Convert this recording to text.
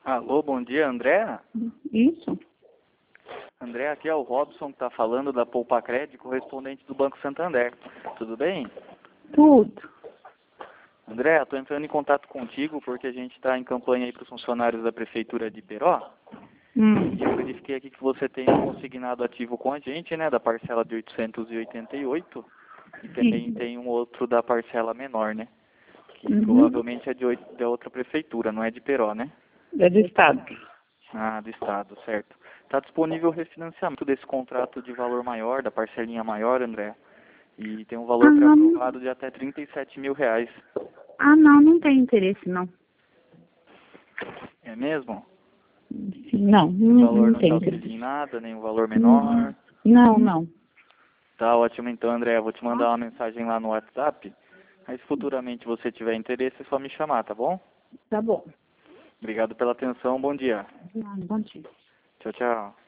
Alô, bom dia, André? Isso? André, aqui é o Robson que está falando da Poupa Crédito, correspondente do Banco Santander. Tudo bem? Tudo. André, estou entrando em contato contigo porque a gente está em campanha aí para os funcionários da Prefeitura de Peró. E eu verifiquei aqui que você tem um consignado ativo com a gente, né, da parcela de 888. E também tem um outro da parcela menor, né? Que provavelmente é da outra prefeitura, não é de Peró, né? É do Estado. Ah, do Estado, certo. Está disponível o refinanciamento desse contrato de valor maior, da parcelinha maior, André. E tem um valor pré-aprovado de até R$ 37 mil. Não tem interesse, não. É mesmo? Não, O valor não te tem auxilia interesse. em nada, nem um valor menor. Não. Tá ótimo então, André. Eu vou te mandar uma mensagem lá no WhatsApp. Mas se futuramente você tiver interesse, é só me chamar, tá bom? Tá bom. Obrigado pela atenção. Bom dia. Bom dia. Tchau, tchau.